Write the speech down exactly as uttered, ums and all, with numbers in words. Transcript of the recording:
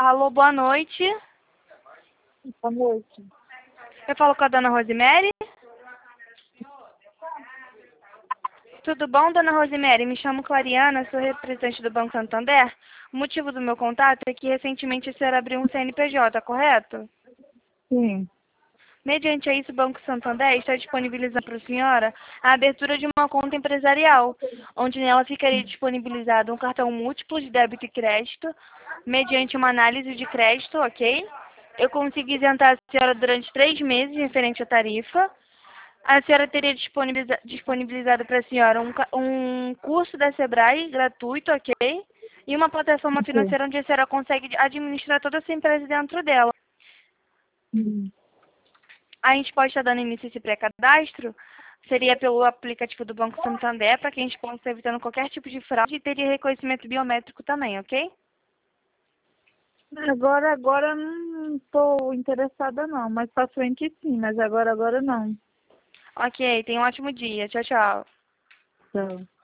Alô, boa noite. Boa noite. Eu falo com a dona Rosemary. Tudo bom, dona Rosemary? Me chamo Clariana, sou representante do Banco Santander. O motivo do meu contato é que recentemente a senhora abriu um C N P J, correto? Sim. Mediante a isso, o Banco Santander está disponibilizando para a senhora a abertura de uma conta empresarial, onde nela ficaria disponibilizado um cartão múltiplo de débito e crédito, mediante uma análise de crédito, ok? Eu consigo isentar a senhora durante três meses referente à tarifa. A senhora teria disponibiliza disponibilizado para a senhora um, um curso da Sebrae gratuito, ok? E uma plataforma Ok. financeira onde a senhora consegue administrar toda essa empresa dentro dela. Hum. A gente pode estar dando início a esse pré-cadastro, seria pelo aplicativo do Banco Santander, para que a gente possa estar evitando qualquer tipo de fraude e teria reconhecimento biométrico também, ok? Agora, agora não estou interessada não, mas para frente sim, mas agora, agora não. Ok, tenha um ótimo dia. Tchau, tchau. Tchau.